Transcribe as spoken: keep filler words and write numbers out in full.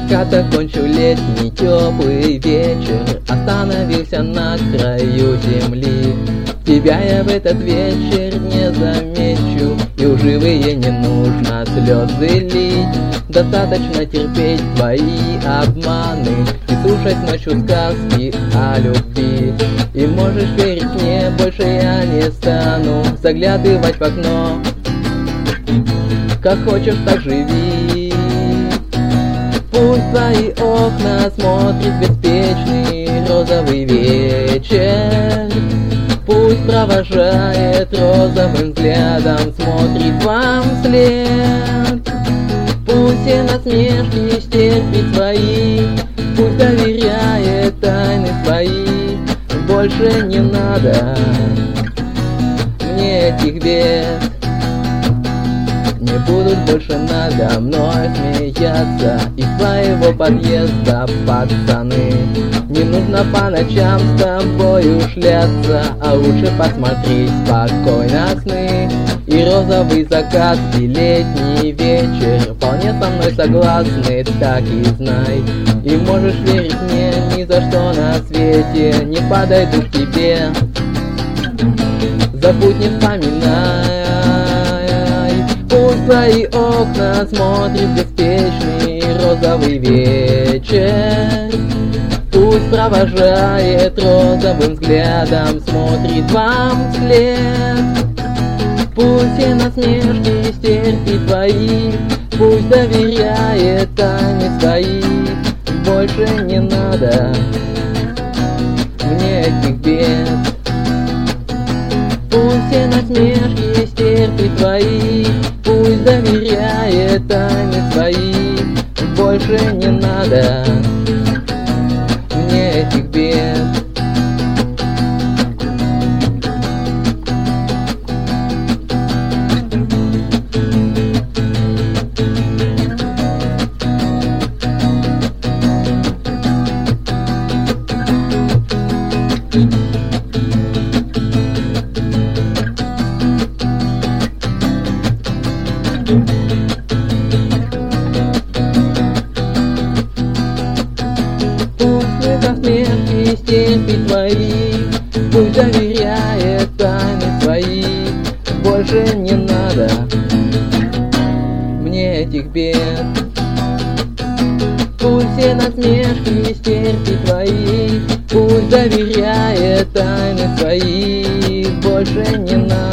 Закат окончил летний теплый вечер, остановился на краю земли. Тебя я в этот вечер не замечу, и лживые не нужно слезы лить. Достаточно терпеть твои обманы и слушать ночью сказки о любви. И можешь верить мне, больше я не стану заглядывать в окно. Как хочешь, так живи. Пусть твои окна смотрит беспечный розовый вечер. Пусть провожает розовым взглядом, смотрит вам вслед. Пусть все насмешки стерпит свои, пусть доверяет тайны свои. Больше не надо мне этих бед. Не будут больше надо мной смеяться из своего подъезда, пацаны. Не нужно по ночам с тобою шляться, а лучше посмотреть спокойно сны. И розовый закат, и летний вечер вполне со мной согласны, так и знай. И можешь верить мне, ни за что на свете не подойду к тебе. Забудь, не вспоминай. Пусть твои окна смотрит беспечный розовый вечер. Пусть провожает розовым взглядом, смотрит вам вслед. Пусть все насмешки стерпит твои, пусть доверяет тайны свои. Больше не надо мне этих бед. Пусть все насмешки стерпит твои, пусть доверяет тайны свои. Больше не надо мне этих бед. Пусть насмешки стерпит твои, пусть доверяет тайны свои. Больше не надо мне этих бед. Пусть все насмешки стерпит твои, пусть доверяет тайны свои. Больше не надо